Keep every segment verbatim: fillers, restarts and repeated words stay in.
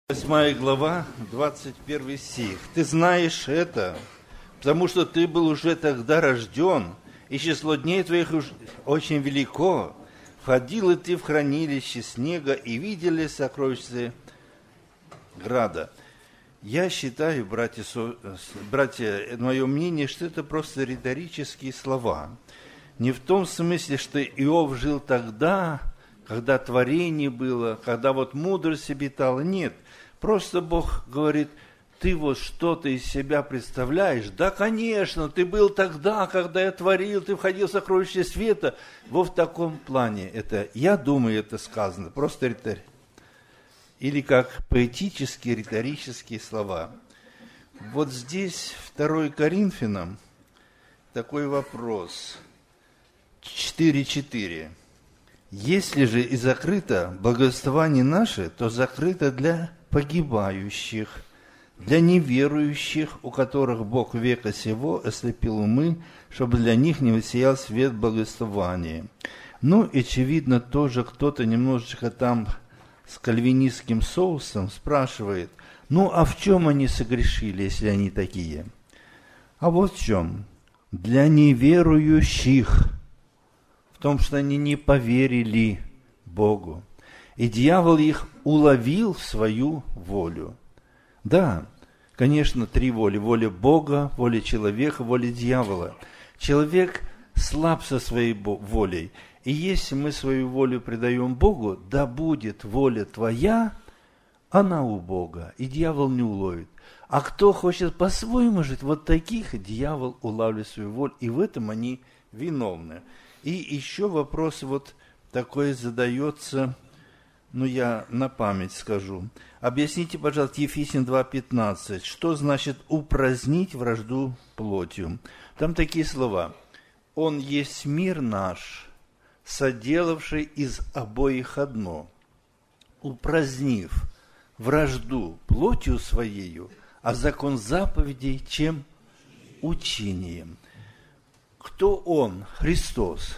восьмая глава, двадцать первый стих. «Ты знаешь это, потому что ты был уже тогда рожден, и число дней твоих уж очень велико. Входил и ты в хранилище снега, и видели сокровища града». Я считаю, братья, братья, мое мнение, что это просто риторические слова. Не в том смысле, что Иов жил тогда, когда творение было, когда вот мудрость обитала. Нет, просто Бог говорит: ты вот что-то из себя представляешь? Да, конечно, ты был тогда, когда я творил, ты входил в сокровище света. Вот в таком плане это, я думаю, это сказано, просто риторически. Или как поэтические, риторические слова. Вот здесь, второе Коринфянам, такой вопрос. четыре четыре. «Если же и закрыто благовествование наше, то закрыто для погибающих, для неверующих, у которых Бог века сего ослепил умы, чтобы для них не воссиял свет благовествования». Ну, очевидно, тоже кто-то немножечко там с кальвинистским соусом спрашивает: ну, а в чем они согрешили, если они такие? А вот в чем. Для неверующих. В том, что они не поверили Богу. И дьявол их уловил в свою волю. Да, конечно, три воли. Воля Бога, воля человека, воля дьявола. Человек слаб со своей волей. И если мы свою волю предаем Богу, да будет воля твоя, она у Бога, и дьявол не уловит. А кто хочет по-своему жить, вот таких дьявол улавливает свою волю, и в этом они виновны. И еще вопрос вот такой задается, ну я на память скажу. Объясните, пожалуйста, Ефесянам два пятнадцать, что значит упразднить вражду плотью? Там такие слова: «Он есть мир наш, соделавший из обоих одно, упразднив вражду плотью своею, а закон заповедей чем? Учением». Кто Он? Христос,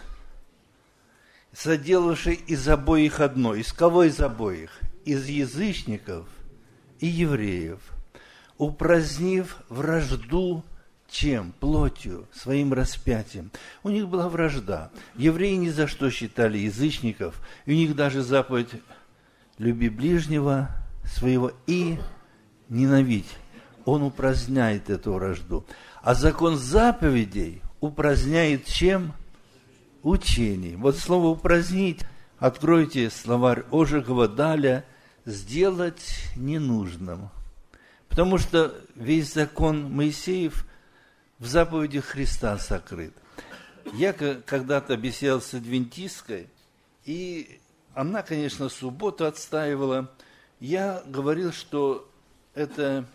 соделавший из обоих одно. Из кого из обоих? Из язычников и евреев, упразднив вражду чем? Плотью, своим распятием. У них была вражда. Евреи ни за что считали язычников, и у них даже заповедь «люби ближнего своего и ненавидь». Он упраздняет эту вражду. А закон заповедей упраздняет чем? Учением. Вот слово «упразднить», откройте словарь Ожегова, Даля, «сделать ненужным». Потому что весь закон Моисеев в заповедях Христа сокрыт. Я когда-то беседовал с адвентисткой, и она, конечно, субботу отстаивала. Я говорил, что это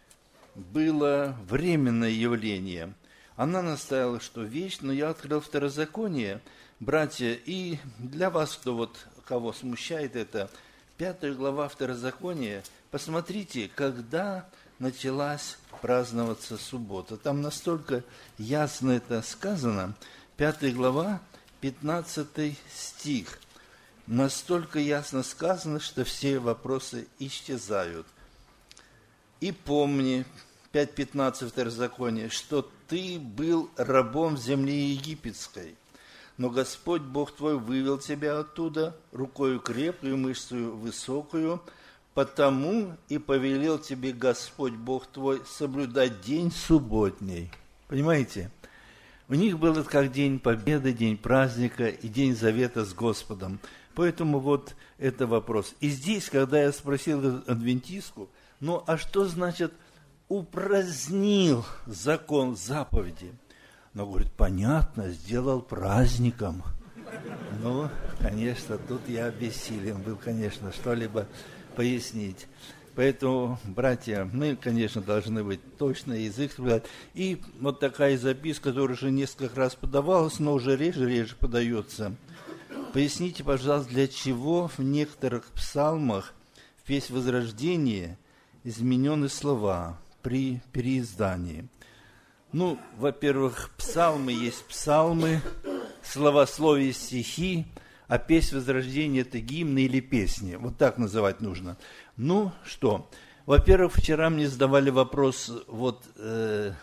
было временное явление. Она настаивала, что вечно, но я открыл Второзаконие, братья, и для вас, кто вот, кого смущает это, пятая глава Второзакония, посмотрите, когда началась праздноваться суббота. Там настолько ясно это сказано, пятая глава, пятнадцатый стих. Настолько ясно сказано, что все вопросы исчезают. «И помни», пять пятнадцать Второзаконие, «что ты был рабом в земле египетской, но Господь Бог твой вывел тебя оттуда рукою крепкую, мышцею высокую, потому и повелел тебе Господь Бог твой соблюдать день субботний». Понимаете? У них был это как день победы, день праздника и день завета с Господом. Поэтому вот это вопрос. И здесь, когда я спросил адвентистку, ну а что значит упразднил закон заповеди? Она говорит: понятно, сделал праздником. Ну, конечно, тут я бессилен был, конечно, что-либо пояснить. Поэтому, братья, мы, конечно, должны быть точно язык соблюдать. И вот такая записка, которая уже несколько раз подавалась, но уже реже-реже подается. Поясните, пожалуйста, для чего в некоторых псалмах в песнь Возрождения изменены слова при переиздании? Ну, во-первых, псалмы есть псалмы, словословие стихи, а песнь Возрождения – это гимны или песни. Вот так называть нужно. Ну, что? Во-первых, вчера мне задавали вопрос, вот э,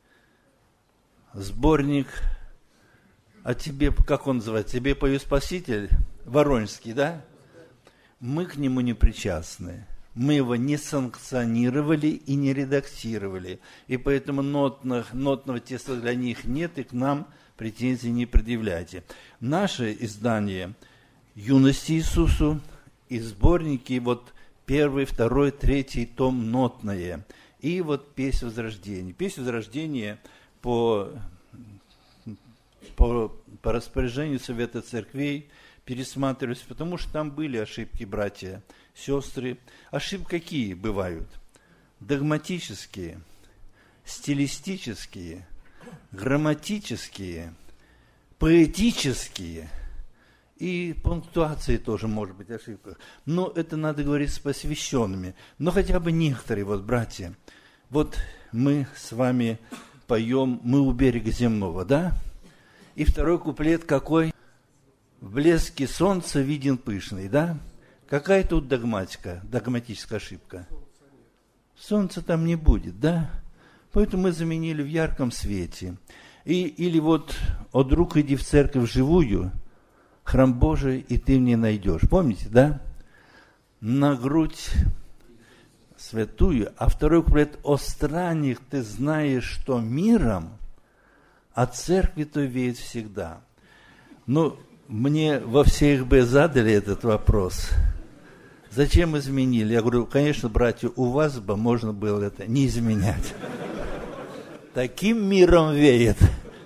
сборник, а тебе, как он называется, тебе пою Спаситель, Воронежский, да? Мы к нему не причастны. Мы его не санкционировали и не редактировали. И поэтому нотных, нотного теста для них нет, и к нам претензий не предъявляйте. Наше издание «Юности Иисусу» и сборники, вот первый, второй, третий том нотное. И вот «Песнь Возрождения». «Песнь Возрождения» по, по, по распоряжению Совета Церквей пересматривались, потому что там были ошибки, братья, сестры. Ошибки какие бывают? Догматические, стилистические, грамматические, поэтические и пунктуации тоже может быть ошибка. Но это надо говорить с посвященными. Но хотя бы некоторые, вот, братья, вот мы с вами поем «Мы у берега земного», да? И второй куплет какой? «В блеске солнца виден пышный», да? Какая тут догматика, догматическая ошибка? Солнца там не будет, да? Поэтому мы заменили в ярком свете. И, или вот «О, друг, иди в церковь живую, храм Божий, и ты мне найдешь». Помните, да? На грудь святую. А второй куплет: «О странник, ты знаешь, что миром, а церкви то веет всегда». Ну, мне во всех бы задали этот вопрос. Зачем изменили? Я говорю, конечно, братья, у вас бы можно было это не изменять. Таким миром веет.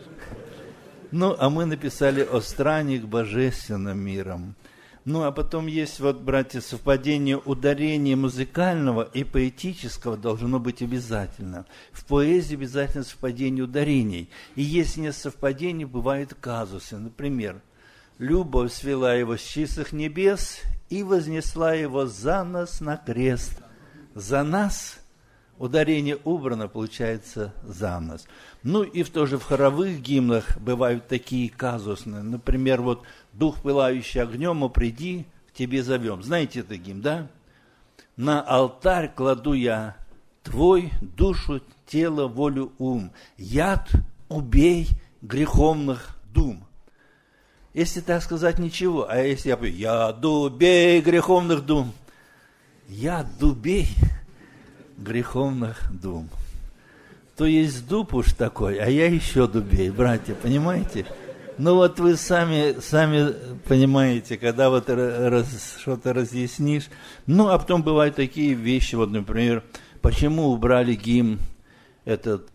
Ну, а мы написали «О странник божественным миром». Ну, а потом есть, вот, братья, совпадение ударения музыкального и поэтического должно быть обязательно. В поэзии обязательно совпадение ударений. И если нет совпадений, бывают казусы. Например, «Любовь свела его с чистых небес и вознесла его за нас на крест». За нас ударение убрано, получается за нас. Ну и в тоже в хоровых гимнах бывают такие казусные. Например, вот «Дух, пылающий огнем, о, приди, к тебе зовем». Знаете этот гимн, да? «На алтарь кладу я твой душу, тело, волю, ум. Яд убей греховных дум». Если так сказать, ничего. А если я пою «Яд убей греховных дум», яд убей греховных дум. То есть дуб уж такой, а я еще дубей, братья, понимаете? Ну вот вы сами, сами понимаете, когда вот раз, что-то разъяснишь. Ну, а потом бывают такие вещи, вот, например, почему убрали гимн этот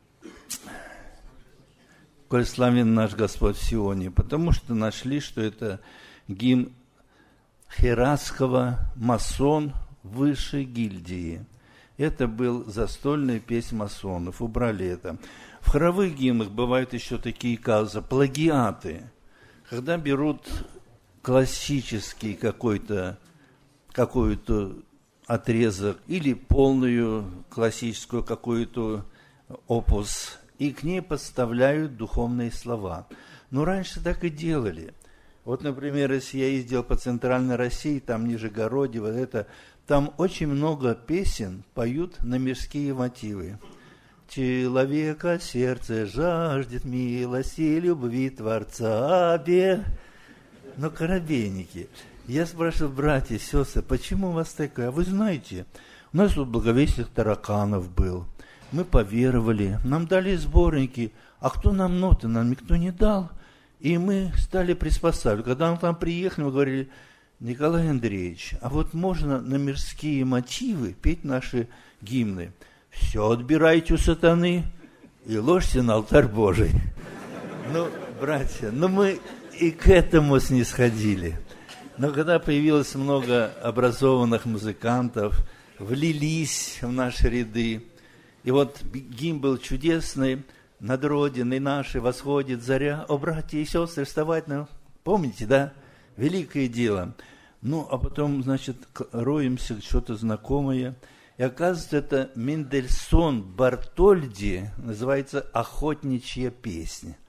«Коль славен наш Господь в Сионе», потому что нашли, что это гимн Херасского «Масон высшей гильдии». Это был застольная песнь масонов, убрали это. В хоровых гимнах бывают еще такие казусы, плагиаты. Когда берут классический какой-то, какой-то отрезок или полную классическую какую-то опус, и к ней подставляют духовные слова. Но раньше так и делали. Вот, например, если я ездил по Центральной России, там Нижегородье, вот это, там очень много песен поют на мирские мотивы. Человека сердце жаждет милости и любви Творца обе. Но коробейники. Я спрашиваю, братья, сестры, почему у вас такое? А вы знаете, у нас тут благовестник тараканов был. Мы поверовали, нам дали сборники. А кто нам ноты? Нам никто не дал. И мы стали приспосабливать. Когда мы там приехали, мы говорили: Николай Андреевич, а вот можно на мирские мотивы петь наши гимны? Все отбирайте у сатаны и ложьте на алтарь Божий. Ну, братья, ну мы и к этому снисходили. Но когда появилось много образованных музыкантов, влились в наши ряды, и вот гимн был чудесный: «Над родиной нашей восходит заря». О, братья и сестры, вставать на... Помните, да? Великое дело. Ну, а потом, значит, роемся, что-то знакомое. И оказывается, это Мендельсон Бартольди, называется «Охотничья песня».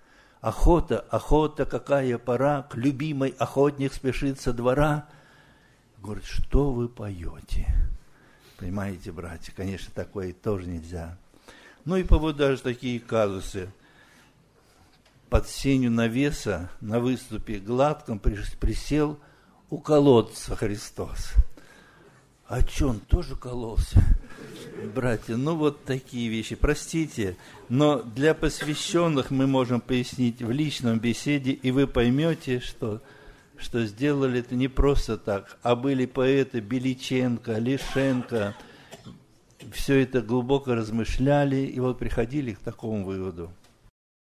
охота, охота, какая пора, к любимой охотник спешит со двора. Говорит, что вы поете? Понимаете, братья, конечно, такое тоже нельзя. Ну и по вот даже такие казусы. Под сенью навеса на выступе гладком присел у колодца Христос. А что, он тоже кололся? Братья, ну вот такие вещи. Простите, но для посвященных мы можем пояснить в личном беседе, и вы поймете, что, что сделали это не просто так, а были поэты Беличенко, Лишенко. Все это глубоко размышляли, и вот приходили к такому выводу.